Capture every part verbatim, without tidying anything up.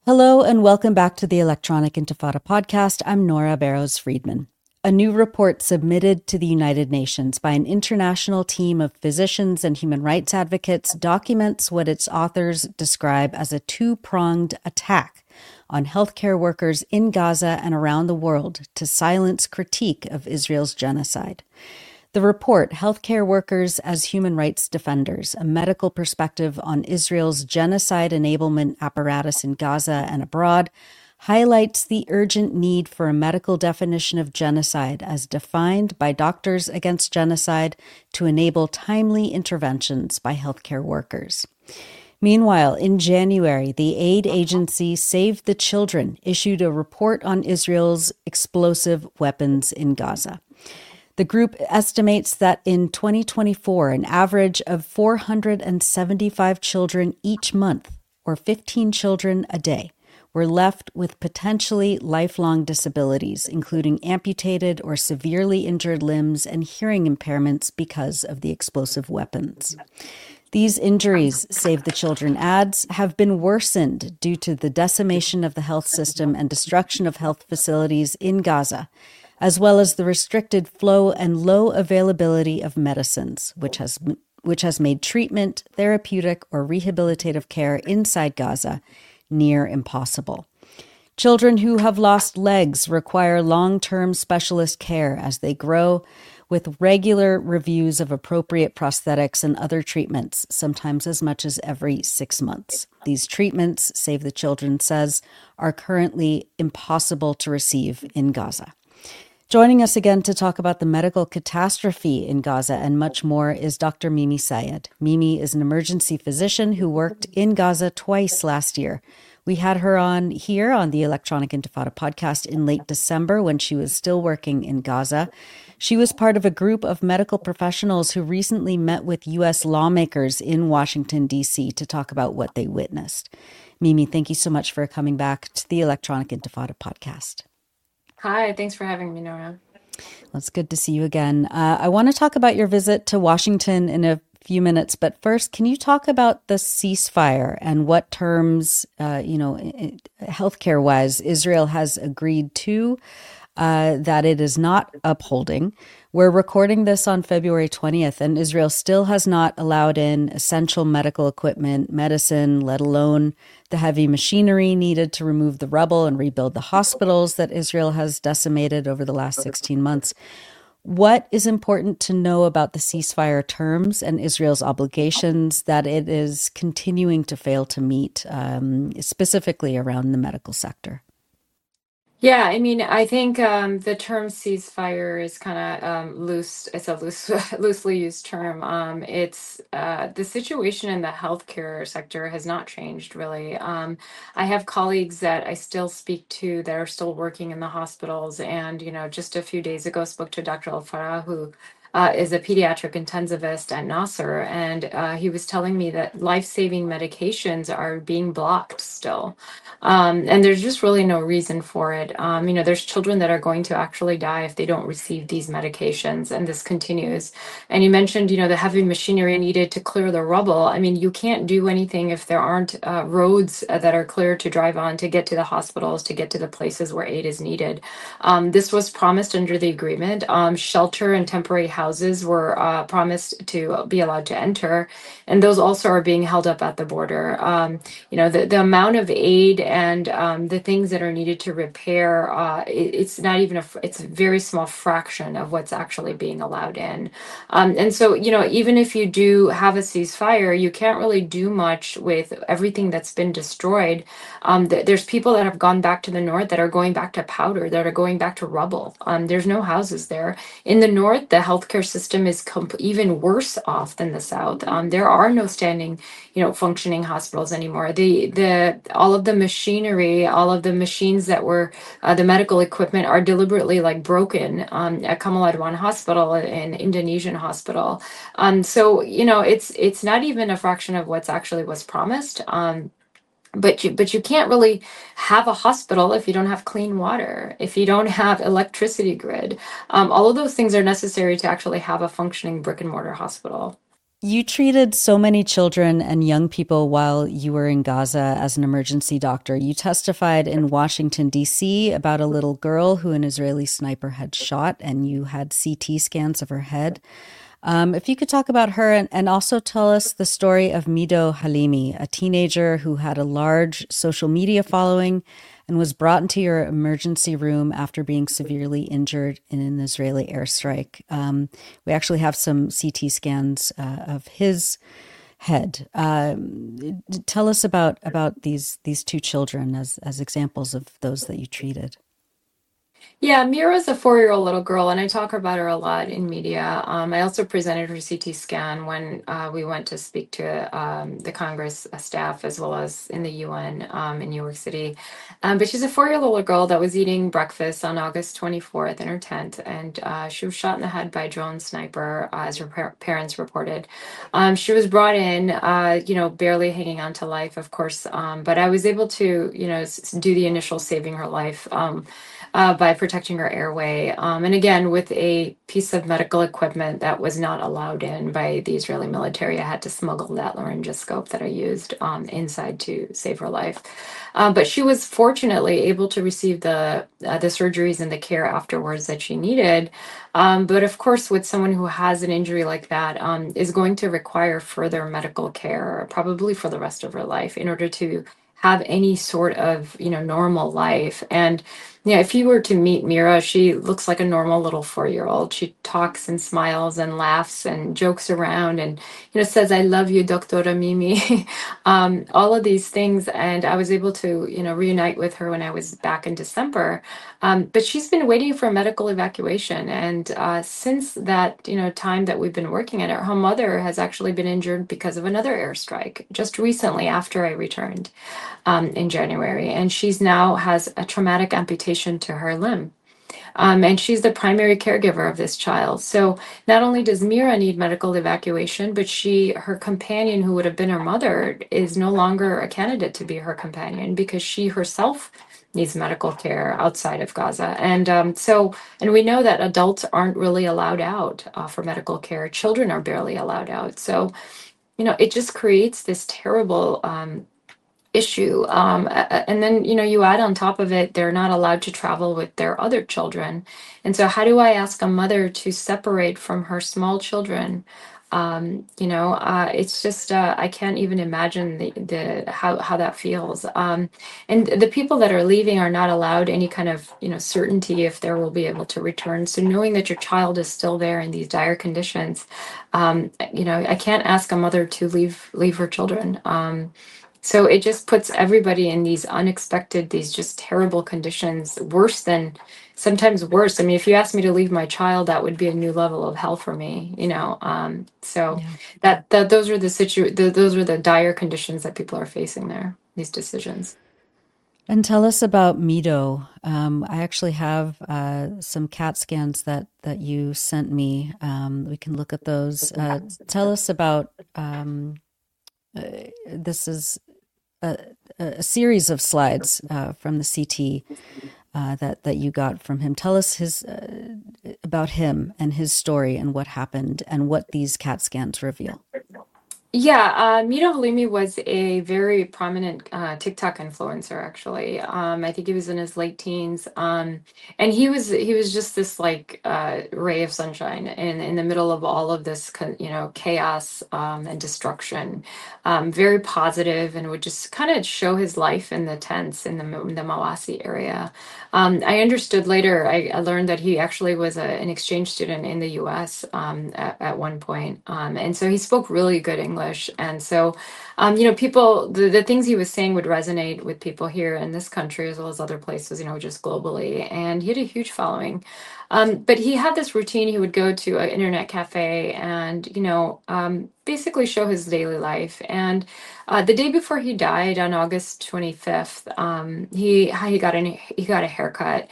Hello and welcome back to the Electronic Intifada podcast. I'm Nora Barrows Friedman. A new report submitted to the United Nations by an international team of physicians and human rights advocates documents what its authors describe as a two-pronged attack on healthcare workers in Gaza and around the world to silence critique of Israel's genocide. The report, Healthcare Workers as Human Rights Defenders, a medical perspective on Israel's genocide enablement apparatus in Gaza and abroad, highlights the urgent need for a medical definition of genocide as defined by Doctors Against Genocide to enable timely interventions by healthcare workers. Meanwhile, in January, the aid agency Save the Children issued a report on Israel's explosive weapons in Gaza. The group estimates that in twenty twenty-four, an average of four hundred seventy-five children each month, or fifteen children a day, were left with potentially lifelong disabilities, including amputated or severely injured limbs and hearing impairments because of the explosive weapons. These injuries, Save the Children adds, have been worsened due to the decimation of the health system and destruction of health facilities in Gaza, as well as the restricted flow and low availability of medicines, which has which has made treatment, therapeutic, or rehabilitative care inside Gaza near impossible. Children who have lost legs require long-term specialist care as they grow, with regular reviews of appropriate prosthetics and other treatments, sometimes as much as every six months. These treatments, Save the Children says, are currently impossible to receive in Gaza. Joining us again to talk about the medical catastrophe in Gaza and much more is Doctor Mimi Sayed. Mimi is an emergency physician who worked in Gaza twice last year. We had her on here on the Electronic Intifada podcast in late December when she was still working in Gaza. She was part of a group of medical professionals who recently met with U S lawmakers in Washington, D C to talk about what they witnessed. Mimi, thank you so much for coming back to the Electronic Intifada podcast. Hi, thanks for having me, Nora. Well, it's good to see you again. Uh, I want to talk about your visit to Washington in a few minutes, but first, can you talk about the ceasefire and what terms, uh, you know, healthcare-wise, Israel has agreed to uh, that it is not upholding? We're recording this on February twentieth, and Israel still has not allowed in essential medical equipment, medicine, let alone the heavy machinery needed to remove the rubble and rebuild the hospitals that Israel has decimated over the last sixteen months. What is important to know about the ceasefire terms and Israel's obligations that it is continuing to fail to meet, um, specifically around the medical sector? Yeah, I mean, I think um, the term ceasefire is kind of um, loose. It's a loose, loosely used term. Um, it's uh, the situation in the healthcare sector has not changed really. Um, I have colleagues that I still speak to that are still working in the hospitals, and you know, just a few days ago, spoke to Doctor Al Farah, who uh, is a pediatric intensivist at Nasser, and uh, he was telling me that life-saving medications are being blocked still. Um, and there's just really no reason for it. Um, you know, there's children that are going to actually die if they don't receive these medications, and this continues. And you mentioned, you know, the heavy machinery needed to clear the rubble. I mean, you can't do anything if there aren't uh, roads uh, that are clear to drive on to get to the hospitals, to get to the places where aid is needed. Um, this was promised under the agreement. Um, shelter and temporary houses were uh, promised to be allowed to enter, and those also are being held up at the border. Um, you know, the, the amount of aid and um, the things that are needed to repair, uh, it, it's not even a, it's a very small fraction of what's actually being allowed in. Um, and so, you know, even if you do have a ceasefire, you can't really do much with everything that's been destroyed. Um, th- there's people that have gone back to the north that are going back to powder, that are going back to rubble. Um, there's no houses there. In the north, the healthcare system is comp- even worse off than the south. Um, there are no standing, you know, functioning hospitals anymore. The the all of the machinery, all of the machines that were uh, the medical equipment are deliberately like broken um, at Kamal Adwan Hospital, an Indonesian hospital. Um, so you know, it's it's not even a fraction of what's actually was promised. Um, but you but you can't really have a hospital if you don't have clean water, if you don't have electricity grid. Um, all of those things are necessary to actually have a functioning brick and mortar hospital. You treated so many children and young people while you were in Gaza as an emergency doctor. You testified in Washington, D C about a little girl who an Israeli sniper had shot, and you had C T scans of her head. Um, if you could talk about her and, and also tell us the story of Mido Halimi, a teenager who had a large social media following and was brought into your emergency room after being severely injured in an Israeli airstrike. Um, we actually have some C T scans uh, of his head. Um, tell us about about these these two children as as examples of those that you treated. Yeah, Mira's a four-year-old little girl, and I talk about her a lot in media. Um, I also presented her C T scan when uh, we went to speak to um, the Congress uh, staff as well as in the U N um, in New York City. Um, but she's a four-year-old little girl that was eating breakfast on August twenty-fourth in her tent, and uh, she was shot in the head by a drone sniper, uh, as her par- parents reported. Um, she was brought in, uh, you know, barely hanging on to life, of course, um, but I was able to, you know, s- do the initial saving her life. Um, uh, by protecting her airway. Um, and again, with a piece of medical equipment that was not allowed in by the Israeli military, I had to smuggle that laryngoscope that I used um, inside to save her life. Um, but she was fortunately able to receive the uh, the surgeries and the care afterwards that she needed. Um, but of course, with someone who has an injury like that, um, is going to require further medical care, probably for the rest of her life, in order to have any sort of you know normal life. And yeah, if you were to meet Mira, she looks like a normal little four-year-old. She talks and smiles and laughs and jokes around and, you know, says, I love you, Doctora Mimi. um, all of these things. And I was able to, you know, reunite with her when I was back in December. Um, but she's been waiting for a medical evacuation. And uh, since that, you know, time that we've been working at it, her mother has actually been injured because of another airstrike just recently after I returned um, in January, and she's now has a traumatic amputation to her limb. Um, and she's the primary caregiver of this child. So not only does Mira need medical evacuation, but she, her companion, who would have been her mother, is no longer a candidate to be her companion because she herself needs medical care outside of Gaza. And um, so, and we know that adults aren't really allowed out uh, for medical care. Children are barely allowed out. So, you know, it just creates this terrible um, issue. Um, and then, you know, you add on top of it, they're not allowed to travel with their other children. And so, how do I ask a mother to separate from her small children? Um, you know, uh, it's just uh, I can't even imagine the, the how how that feels. Um, and the people that are leaving are not allowed any kind of you know certainty if they will be able to return. So knowing that your child is still there in these dire conditions, um, you know, I can't ask a mother to leave leave her children. Um, so it just puts everybody in these unexpected, these just terrible conditions, worse than sometimes worse. I mean, if you asked me to leave my child, that would be a new level of hell for me, you know. Um, so Yeah. that that those are the situ the, those are the dire conditions that people are facing there, these decisions. And tell us about Mido. Um, I actually have uh, some CAT scans that that you sent me. Um, we can look at those. Uh, tell us about um, uh, this is a, a series of slides uh, from the C T uh, that that you got from him. Tell us his uh, about him and his story and what happened and what these CAT scans reveal. Yeah, uh, Mito Halimi was a very prominent uh, TikTok influencer, actually. Um, I think he was in his late teens, um, and he was he was just this like uh, ray of sunshine in in the middle of all of this, co- you know, chaos um, and destruction. Um, very positive, and would just kind of show his life in the tents in the Mo- the Mawasi area. Um, I understood later. I, I learned that he actually was a, an exchange student in the U S um, at, at one point, um, and so he spoke really good English. And so, um, you know, people, the, the things he was saying would resonate with people here in this country as well as other places, you know, just globally. And he had a huge following. Um, but he had this routine. He would go to an internet cafe and, you know, um, basically show his daily life. And uh, the day before he died on August twenty-fifth, um, he he got an he got a haircut.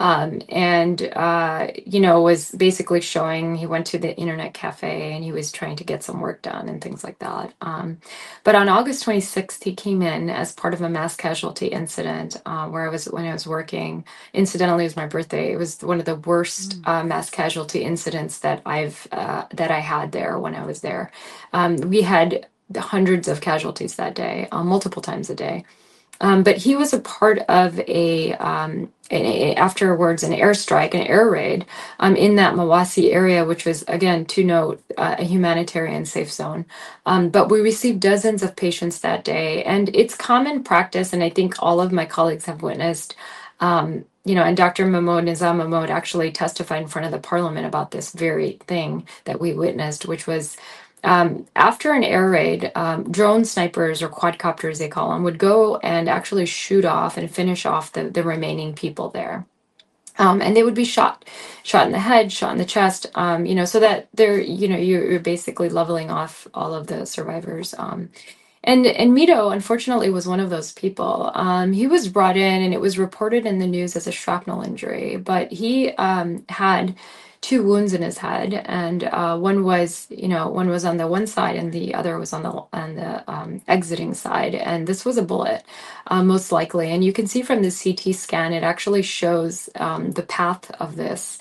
Um, and, uh, you know, was basically showing he went to the internet cafe and he was trying to get some work done and things like that. Um, but on August twenty-sixth, he came in as part of a mass casualty incident uh, where I was when I was working. Incidentally, it was my birthday. It was one of the worst Mm. uh, mass casualty incidents that I've uh, that I had there when I was there. Um, we had hundreds of casualties that day, uh, multiple times a day. Um, but he was a part of a, um, a, a- afterwards an airstrike, an air raid um, in that Mawasi area, which was again to note uh, a humanitarian safe zone. Um, but we received dozens of patients that day, and it's common practice, and I think all of my colleagues have witnessed. Um, you know, and Doctor Mahmoud Nizam Mahmoud actually testified in front of the parliament about this very thing that we witnessed, which was um, after an air raid, um, drone snipers or quadcopters, they call them, would go and actually shoot off and finish off the, the remaining people there. Um, and they would be shot, shot in the head, shot in the chest, um, you know, so that they're, you know, you're, you're basically leveling off all of the survivors. Um, and and Mito, unfortunately, was one of those people. Um, he was brought in, and it was reported in the news as a shrapnel injury. But he um, had two wounds in his head, and uh, one was, you know, one was on the one side, and the other was on the on the um, exiting side. And this was a bullet, uh, most likely. And you can see from the C T scan, it actually shows um, the path of this.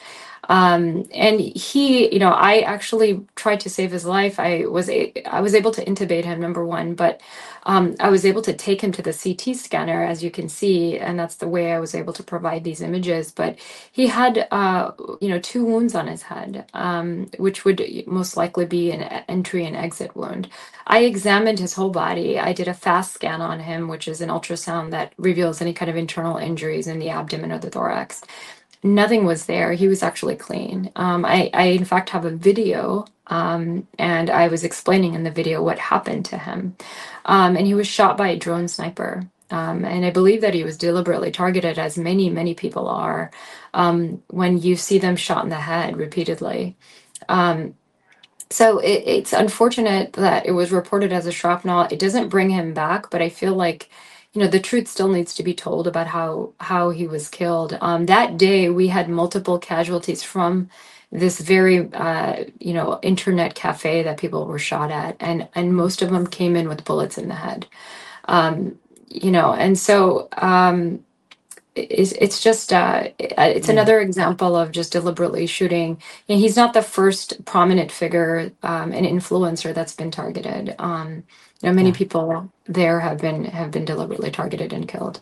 Um, and he, you know, I actually tried to save his life. I was a, I was able to intubate him, number one, but um, I was able to take him to the C T scanner, as you can see, and that's the way I was able to provide these images. But he had, uh, you know, two wounds on his head, um, which would most likely be an entry and exit wound. I examined his whole body. I did a fast scan on him, which is an ultrasound that reveals any kind of internal injuries in the abdomen or the thorax. Nothing was there. He was actually clean. Um, I, I, in fact, have a video, um, and I was explaining in the video what happened to him. Um, and he was shot by a drone sniper. Um, and I believe that he was deliberately targeted, as many, many people are, um, when you see them shot in the head repeatedly. Um, so it, it's unfortunate that it was reported as a shrapnel. It doesn't bring him back, but I feel like, you know, the truth still needs to be told about how how he was killed. Um, that day, we had multiple casualties from this very, uh, you know, internet cafe that people were shot at, and and most of them came in with bullets in the head. Um, you know, and so. Um, it's, it's just uh, it's Yeah. another example of just deliberately shooting. And he's not the first prominent figure, um, an influencer that's been targeted. Um, you know, many Yeah. people there have been have been deliberately targeted and killed.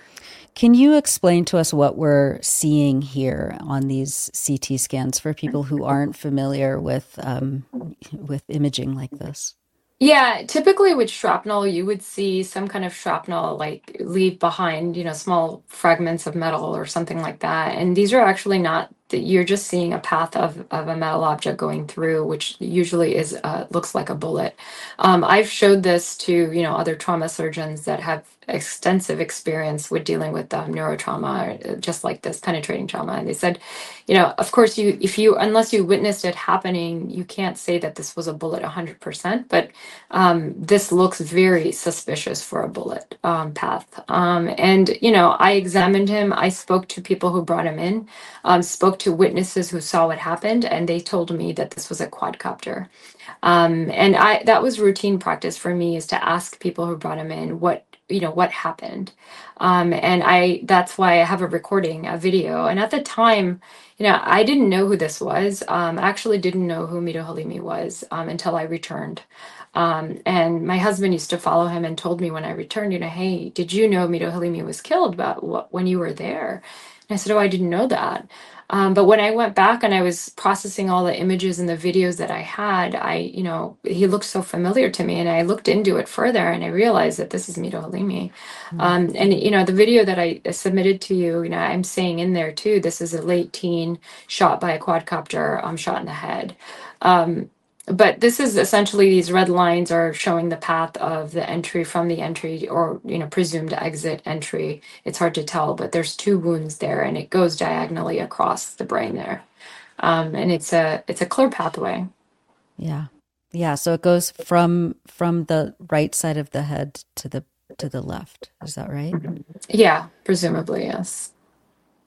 Can you explain to us what we're seeing here on these C T scans for people who aren't familiar with um, with imaging like this? Yeah, typically with shrapnel, you would see some kind of shrapnel like leave behind, you know, small fragments of metal or something like that. And these are actually not that you're just seeing a path of, of a metal object going through, which usually is uh, looks like a bullet. Um, I've showed this to, you know, other trauma surgeons that have extensive experience with dealing with um, neurotrauma, just like this penetrating trauma. And they said, you know, of course, you if you unless you witnessed it happening, you can't say that this was a bullet one hundred percent. But um, this looks very suspicious for a bullet um, path. Um, and, you know, I examined him. I spoke to people who brought him in, um, spoke to witnesses who saw what happened, and they told me that this was a quadcopter. Um, and I that was routine practice for me, is to ask people who brought him in what, you know, what happened. Um, and I that's why I have a recording, a video. And at the time, you know, I didn't know who this was. Um, I actually didn't know who Mito Halimi was um, until I returned. Um, and my husband used to follow him and told me when I returned, you know, hey, did you know Mito Halimi was killed but what, when you were there? And I said, oh, I didn't know that. Um, but when I went back and I was processing all the images and the videos that I had, I, you know, he looked so familiar to me, and I looked into it further, and I realized that this is Mito Halimi. Mm. Um, and, you know, the video that I submitted to you, you know, I'm saying in there too, this is a late teen shot by a quadcopter, um, shot in the head. Um, but this is essentially, these red lines are showing the path of the entry from the entry, or, you know, presumed exit entry. It's hard to tell, but there's two wounds there, and it goes diagonally across the brain there. Um, and it's a it's a clear pathway. Yeah. Yeah. So it goes from from the right side of the head to the to the left. Is that right? Yeah, presumably, yes.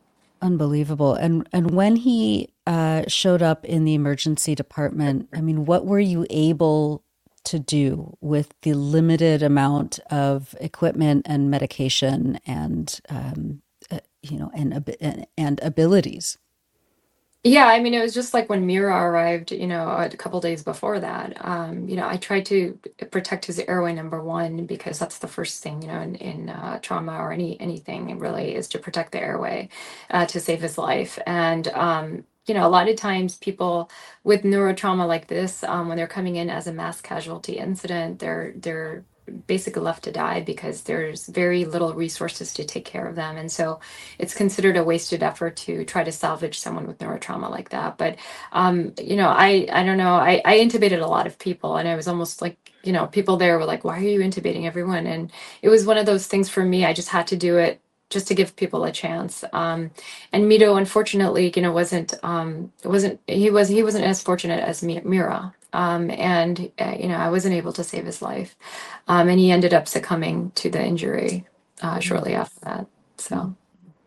Unbelievable. And and when he uh, showed up in the emergency department, I mean, what were you able to do with the limited amount of equipment and medication and um, uh, you know and ab- and, and abilities? Yeah, I mean, it was just like when Mira arrived, you know, a couple days before that. Um, you know, I tried to protect his airway, number one, because that's the first thing, you know, in, in uh, trauma or any anything really is to protect the airway uh, to save his life. And um, you know, a lot of times people with neurotrauma like this, um, when they're coming in as a mass casualty incident, they're they're basically left to die because there's very little resources to take care of them. And so it's considered a wasted effort to try to salvage someone with neurotrauma like that. But um, you know, I I don't know. I, I intubated a lot of people, and I was almost like, you know, people there were like, "Why are you intubating everyone?" And it was one of those things for me. I just had to do it just to give people a chance. Um, and Mito, unfortunately, you know, wasn't um, wasn't he was he wasn't as fortunate as Mi- Mira. Um, and uh, you know, I wasn't able to save his life, um, and he ended up succumbing to the injury uh, Mm. shortly after that. So.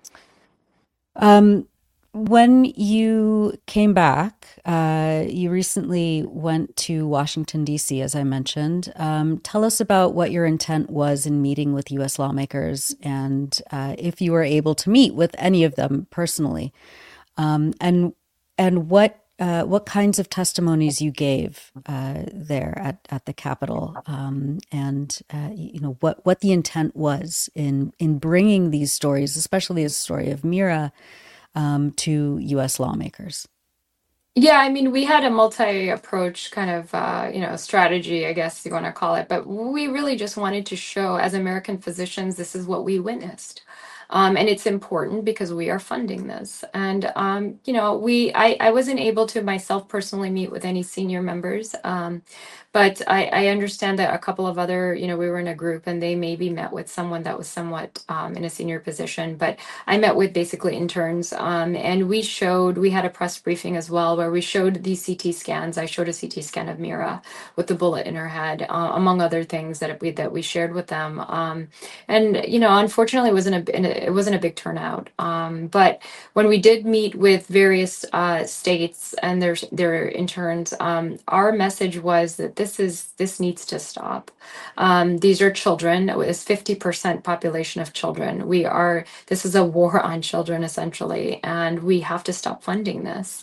Um, when you came back, uh, you recently went to Washington, D C, as I mentioned. Um, tell us about what your intent was in meeting with U S lawmakers and uh, if you were able to meet with any of them personally, um, and and what uh, what kinds of testimonies you gave uh, there at, at the Capitol, um, and uh, you know what what the intent was in in bringing these stories, especially the story of Mira, um, to U S lawmakers. Yeah, I mean, we had a multi-approach kind of, uh, you know, strategy, I guess you want to call it, but we really just wanted to show as American physicians, this is what we witnessed. Um, and it's important because we are funding this. And, um, you know, we, I, I wasn't able to myself personally meet with any senior members. Um, but I, I understand that a couple of other, you know, we were in a group and they maybe met with someone that was somewhat um, in a senior position. But I met with basically interns, um, and we showed, we had a press briefing as well where we showed these C T scans. I showed a C T scan of Mira with the bullet in her head, uh, among other things that we that we shared with them. Um, and you know, unfortunately, it wasn't a it wasn't a big turnout. Um, but when we did meet with various uh, states and their their interns, um, our message was that this is this needs to stop. Um, these are children. It was fifty percent population of children. We are this is a war on children essentially, and we have to stop funding this.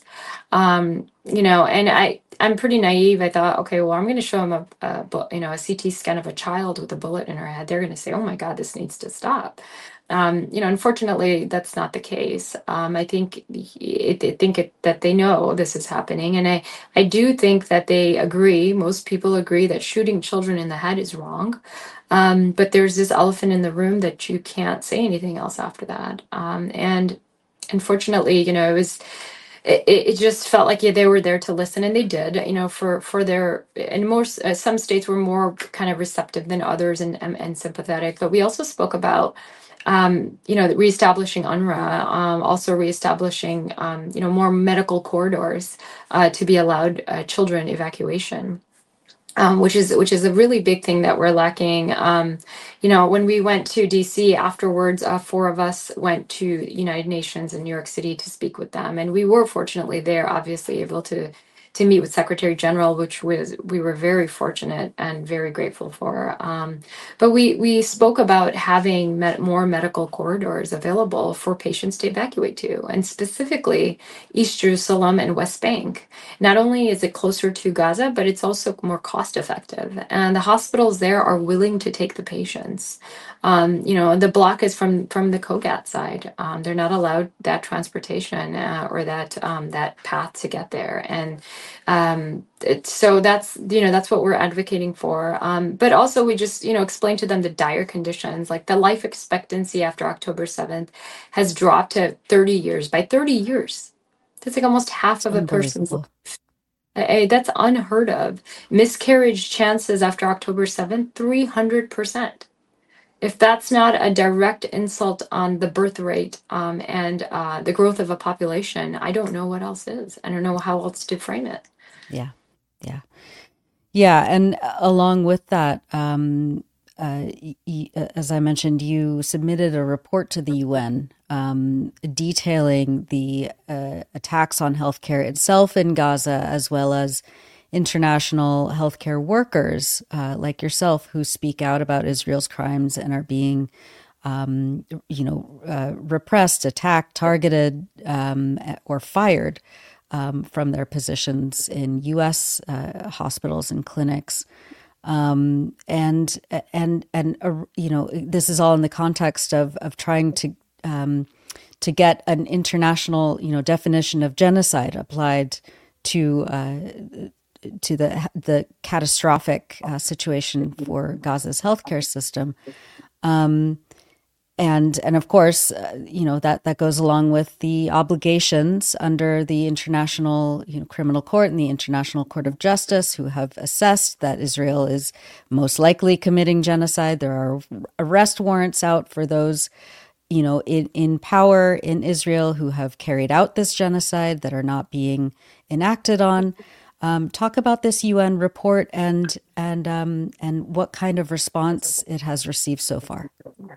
Um, you know, and I I'm pretty naive. I thought, okay, well, I'm going to show them a, a bu- you know a C T scan of a child with a bullet in her head. They're going to say, oh my God, this needs to stop. Um, you know, unfortunately, that's not the case. Um, I think it, I think it, that they know this is happening, and I I do think that they agree. Most people agree that shooting children in the head is wrong. Um, but there's this elephant in the room that you can't say anything else after that. Um, and unfortunately, you know, it was it, it just felt like, yeah, they were there to listen, and they did, you know, for for their and more uh, some states were more kind of receptive than others, and and, and sympathetic. But we also spoke about um, you know, reestablishing UNRWA, um, also reestablishing, um, you know, more medical corridors uh, to be allowed uh, children evacuation, um, which is which is a really big thing that we're lacking. Um, you know, when we went to D C afterwards, uh, four of us went to United Nations in New York City to speak with them, and we were fortunately there, obviously able to to meet with Secretary General, which was we were very fortunate and very grateful for. Um, but we we spoke about having met more medical corridors available for patients to evacuate to, and specifically East Jerusalem and West Bank. Not only is it closer to Gaza, but it's also more cost effective. And the hospitals there are willing to take the patients. Um, you know, the block is from from the Kogat side. Um, they're not allowed that transportation uh, or that um, that path to get there. And um, it, so that's you know that's what we're advocating for. Um, but also we just you know explain to them the dire conditions, like the life expectancy after October seventh has dropped to thirty years. By thirty years, that's like almost half It's of a person's unbelievable. I- that's unheard of. Miscarriage chances after October seventh, three hundred percent. If that's not a direct insult on the birth rate um, and uh, the growth of a population, I don't know what else is. I don't know how else to frame it. Yeah, yeah, yeah. And along with that, um, uh, y- y- as I mentioned, you submitted a report to the U N um, detailing the uh, attacks on healthcare itself in Gaza, as well as international healthcare workers uh, like yourself who speak out about Israel's crimes and are being, um, you know, uh, repressed, attacked, targeted, um, or fired um, from their positions in U S uh, hospitals and clinics. Um, and and and uh, you know, this is all in the context of of trying to um, to get an international, you know, definition of genocide applied to uh, to the the catastrophic uh, situation for Gaza's healthcare system. Um, and and of course, uh, you know, that that goes along with the obligations under the International, you know, Criminal Court and the International Court of Justice, who have assessed that Israel is most likely committing genocide. There are arrest warrants out for those, you know, in, in power in Israel who have carried out this genocide that are not being enacted on. Um, talk about this U N report and and um, and what kind of response it has received so far.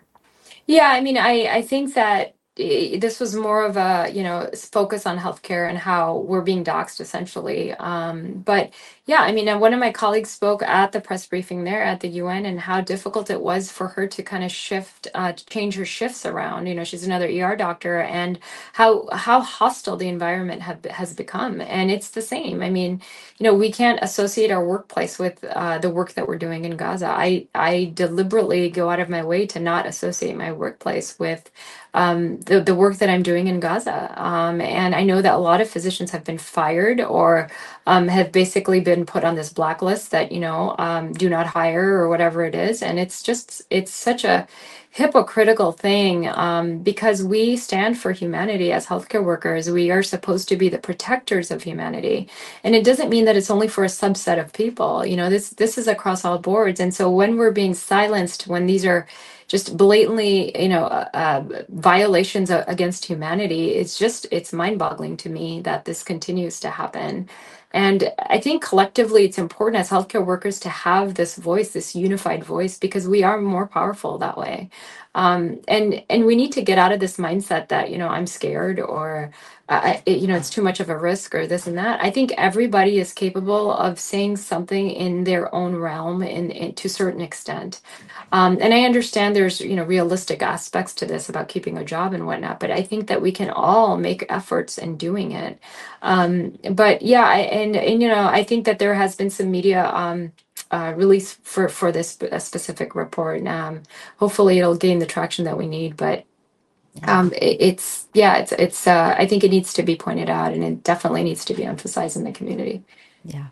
Yeah, I mean, I I think that i- this was more of a, you know, s- focus on healthcare and how we're being doxxed essentially. Um, but yeah, I mean, and one of my colleagues spoke at the press briefing there at the U N and how difficult it was for her to kind of shift, uh, to change her shifts around. You know, she's another E R doctor, and how how hostile the environment have, has become. And it's the same. I mean, you know, we can't associate our workplace with uh, the work that we're doing in Gaza. I, I deliberately go out of my way to not associate my workplace with um, the, the work that I'm doing in Gaza. Um, and I know that a lot of physicians have been fired or um, have basically been put on this blacklist that, you know, um, do not hire or whatever it is. And it's just, it's such a hypocritical thing um, because we stand for humanity as healthcare workers. We are supposed to be the protectors of humanity, and it doesn't mean that it's only for a subset of people. You know, this this is across all boards. And so when we're being silenced, when these are just blatantly, you know, uh, uh, violations a- against humanity, it's just it's mind-boggling to me that this continues to happen. And I think collectively it's important as healthcare workers to have this voice, this unified voice, because we are more powerful that way. Um, and and we need to get out of this mindset that, you know, I'm scared or I, it, you know, it's too much of a risk or this and that. I think everybody is capable of saying something in their own realm in, in to a certain extent. Um, and I understand there's, you know, realistic aspects to this about keeping a job and whatnot, but I think that we can all make efforts in doing it. Um, but yeah, I, and, and, you know, I think that there has been some media, um, uh, release for, for this sp- a specific report. Um, hopefully it'll gain the traction that we need, but Yeah. um, it, it's yeah, it's it's. Uh, I think it needs to be pointed out, and it definitely needs to be emphasized in the community. Yeah.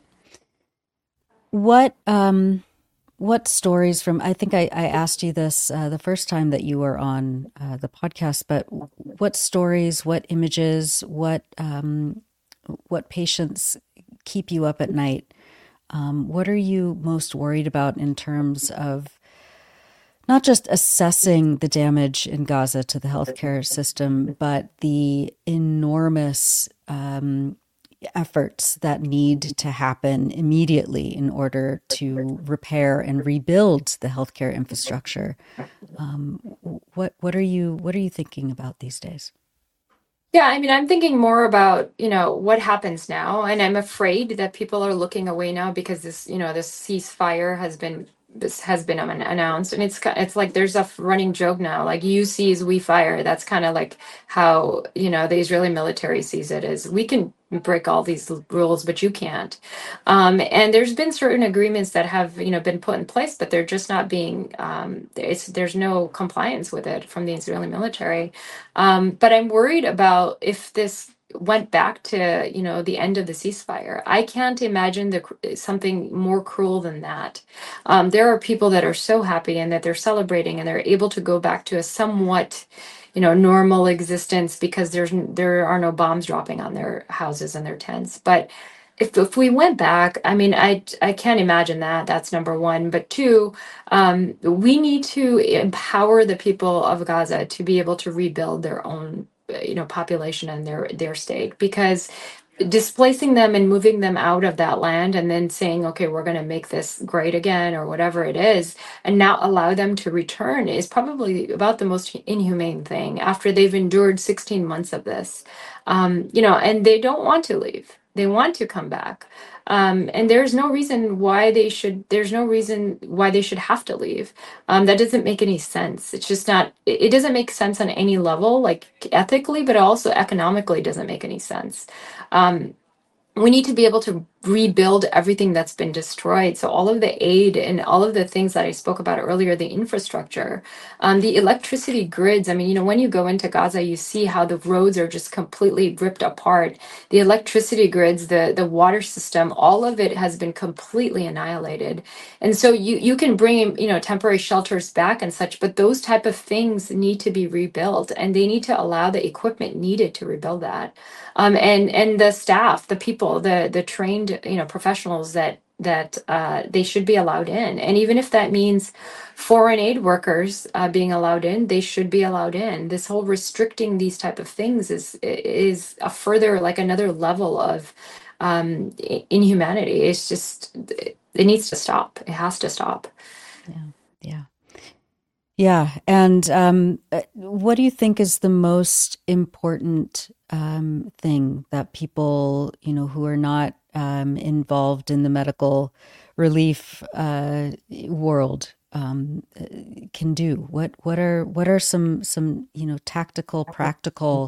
What um what stories from I think I, I asked you this uh, the first time that you were on uh, the podcast, but what stories, what images, what um what patients keep you up at night? Um, what are you most worried about in terms of not just assessing the damage in Gaza to the healthcare system, but the enormous um, efforts that need to happen immediately in order to repair and rebuild the healthcare infrastructure. Um, what what are you what are you thinking about these days? Yeah, I mean, I'm thinking more about, you know, what happens now, and I'm afraid that people are looking away now because this, you know, this ceasefire has been this has been um, announced, and it's ki- it's like there's a f- running joke now, like you seize, we fire. That's kind of like how, you know, the Israeli military sees it as we can break all these l- rules, but you can't. Um, and there's been certain agreements that have, you know, been put in place, but they're just not being. Um, it's there's no compliance with it from the Israeli military. Um, but I'm worried about if this went back to, you know, the end of the ceasefire. I can't imagine the cr- something more cruel than that. Um, there are people that are so happy and that they're celebrating and they're able to go back to a somewhat, you know, normal existence because there's n- there are no bombs dropping on their houses and their tents. But if if we went back, I mean, I I can't imagine that. That's number one. But two, um, we need to empower the people of Gaza to be able to rebuild their own, uh, you know, population and their their state because displacing them and moving them out of that land and then saying, okay, we're going to make this great again or whatever it is, and now allow them to return is probably about the most inhumane thing after they've endured sixteen months of this. Um, you know, and they don't want to leave. They want to come back. Um, and there's no reason why they should, there's no reason why they should have to leave. Um, that doesn't make any sense. It's just not, it it doesn't make sense on any level, like ethically, but also economically doesn't make any sense. Um, we need to be able to rebuild everything that's been destroyed. So all of the aid and all of the things that I spoke about earlier, the infrastructure, um, the electricity grids. I mean, you know, when you go into Gaza, you see how the roads are just completely ripped apart. The electricity grids, the the water system, all of it has been completely annihilated. And so you you can bring, you know, temporary shelters back and such, but those type of things need to be rebuilt, and they need to allow the equipment needed to rebuild that. Um, and and the staff, the people, the the trained, you know, professionals that that uh, they should be allowed in. And even if that means foreign aid workers uh, being allowed in, they should be allowed in. This whole restricting these type of things is is a further, like another level of um, inhumanity. It's just, it needs to stop. It has to stop. Yeah, yeah. Yeah. And um, uh, what do you think is the most important um, thing that people, you know, who are not um, involved in the medical relief uh, world um, uh, can do? What what are what are some some you know tactical, practical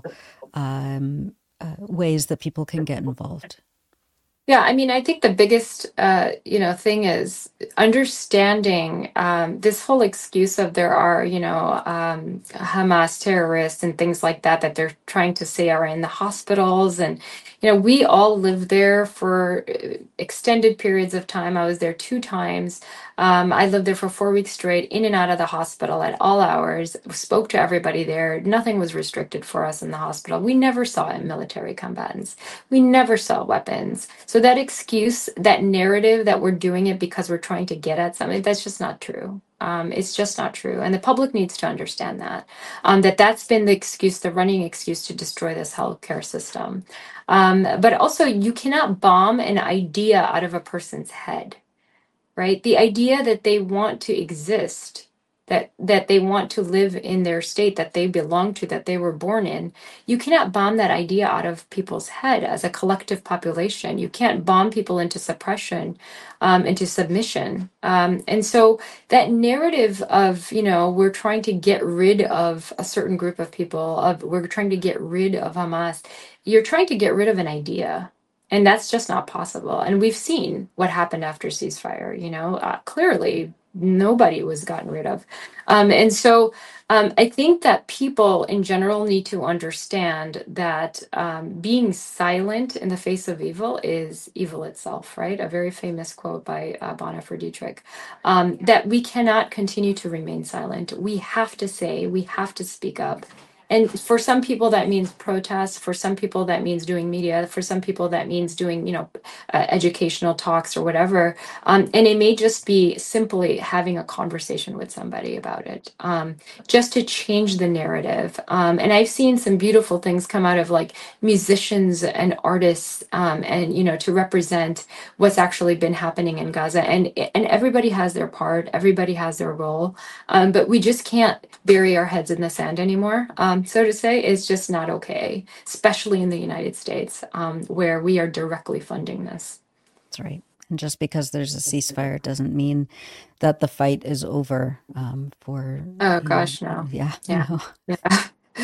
um, uh, ways that people can get involved? Yeah, I mean, I think the biggest, uh, you know, thing is understanding um, this whole excuse of there are, you know, um, Hamas terrorists and things like that that they're trying to say are in the hospitals. And, you know, we all lived there for uh, extended periods of time. I was there two times. Um, I lived there for four weeks straight, in and out of the hospital at all hours, spoke to everybody there. Nothing was restricted for us in the hospital. We never saw military combatants. We never saw weapons. So that excuse, that narrative that we're doing it because we're trying to get at something, that's just not true. Um, it's just not true. And the public needs to understand that, um, that that's been the excuse, the running excuse to destroy this healthcare system. Um, but also, you cannot bomb an idea out of a person's head, right? The idea that they want to exist, that that they want to live in their state that they belong to, that they were born in. You cannot bomb that idea out of people's head as a collective population. You can't bomb people into suppression, um, into submission. Um, and so that narrative of, you know, we're trying to get rid of a certain group of people, of we're trying to get rid of Hamas, you're trying to get rid of an idea. And that's just not possible. And we've seen what happened after ceasefire, you know, uh, clearly nobody was gotten rid of. Um, and so um, I think that people in general need to understand that um, being silent in the face of evil is evil itself, right? A very famous quote by uh, Bonhoeffer Dietrich, um, that we cannot continue to remain silent. We have to say, we have to speak up. And for some people, that means protest. For some people, that means doing media. For some people, that means doing, you know, uh, educational talks or whatever. Um, and it may just be simply having a conversation with somebody about it, um, just to change the narrative. Um, and I've seen some beautiful things come out of like musicians and artists, um, and you know, to represent what's actually been happening in Gaza. And and everybody has their part. Everybody has their role. Um, but we just can't bury our heads in the sand anymore. Um, so to say, is just not okay, especially in the United States, um, where we are directly funding this. That's right. And just because there's a ceasefire doesn't mean that the fight is over. Um, for oh gosh, know, no, yeah, yeah, no. yeah.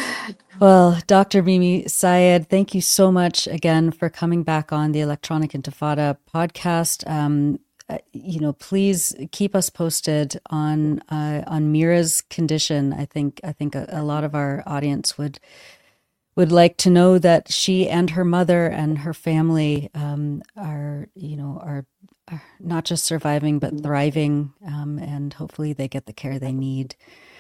Well, Doctor Mimi Syed, thank you so much again for coming back on the Electronic Intifada podcast. Um, Uh, you know, please keep us posted on uh, on Mira's condition. I think I think a, a lot of our audience would would like to know that she and her mother and her family um, are, you know, are, are not just surviving but thriving, um, and hopefully they get the care they need.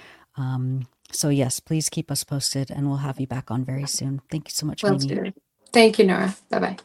Um, so yes, please keep us posted, and we'll have you back on very soon. Thank you so much, Will Mimi. do. Thank you, Nora. Bye bye.